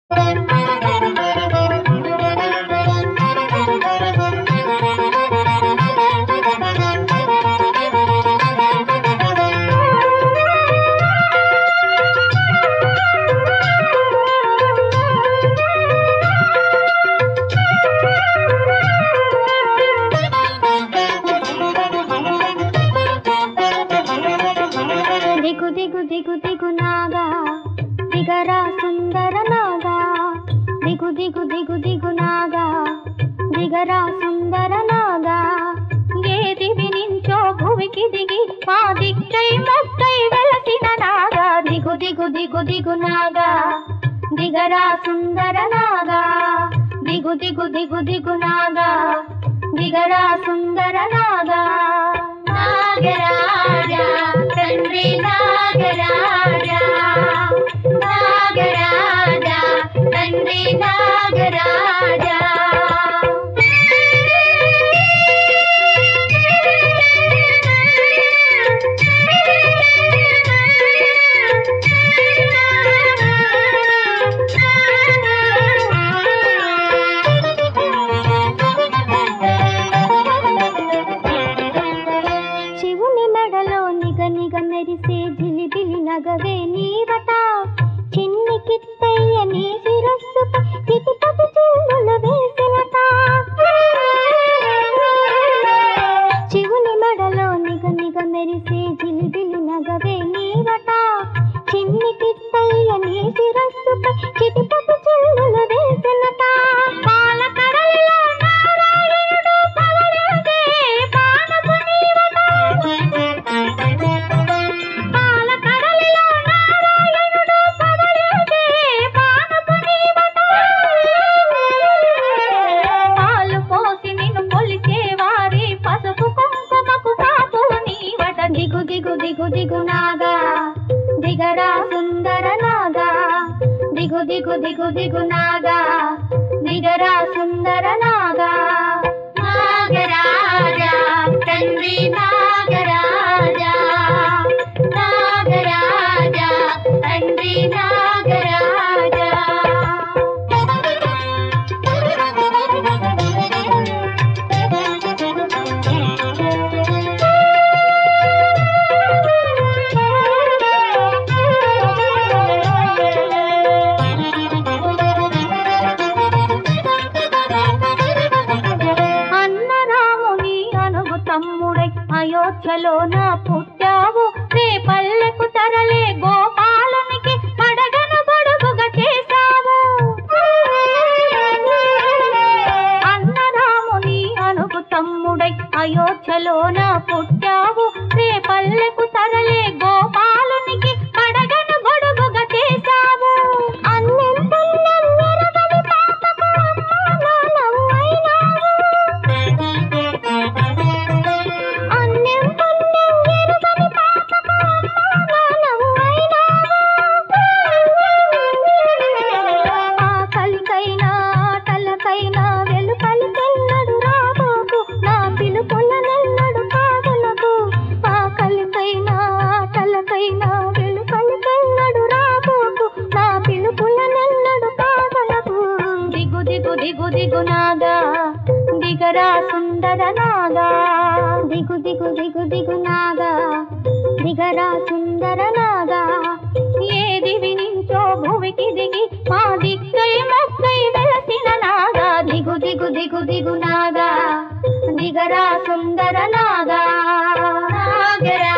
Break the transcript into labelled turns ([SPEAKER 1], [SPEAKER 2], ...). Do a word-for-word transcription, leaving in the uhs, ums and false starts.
[SPEAKER 1] దిగు దిగు దిగు నాగా దిగరా సుందర నాగా దిగు దిగు దిగు దిగు నాగా దిగరా సుందర నాగా ఏ దివి నించో భువికి దిగి మా దిక్కై మొక్కై వెలసిన నాగా దిగు దిగు దిగు దిగు నాగా దిగరా సుందర నాగా దిగు దిగు దిగు దిగు నాగా దిగరా సుందర నాగా నాగరాజా తండ్రి నాగరాజా నాగరాజా తండ్రి నాగరాజా మెరిసే జిలిబిలి నగవే నీవట చిన్ని కిట్టయ్య నీ శిరస్సుపై చిటిపటి చిల్లులు వేసినట శివుని మెడలో నిగ నిగ మెరిసే జిలిబిలి నగవే నీవట చిన్ని కిట్టయ్య నీ శిరస్సుపై చిటిపటి చిల్లులు వేసినట పాల కడలిలో నారాయణుడు పవళించే పానపు నీవట దిగు దిగు దిగు దిగు నాగా దిగరా సుందర నాగా దిగు దిగు దిగు దిగు నాగా దిగరా సుందర నాగా నాగరాజా తండ్రి నాగరాజా నాగరాజా తండ్రి నాగరాజా తమ్ముడై అయోధ్యలోన పుట్టావు రేపల్లెకు తరలే గోపాలునికి పడగను గొడుగుగా చేశావు అన్నరాముని అనుగు తమ్ముడై అయోధ్యలోన పుట్టావు రేపల్లెకు తరలే గోపాలునికి పడగను గొడుగుగా చేశావు అన్నం పుణ్యం ఎరగని పాపకు అమ్మా నాన్నమైనావు దిగు దిగు నాగా దిగరా సుందర నాగా దిగు దిగు దిగు దిగు నాగా దిగరా సుందర నాగా ఏ దివి నించో భువికి దిగి మా దిక్కై మొక్కై వెలసిన నాగా దిగు దిగు దిగు దిగు నాగా దిగరా సుందర నాగా నాగరా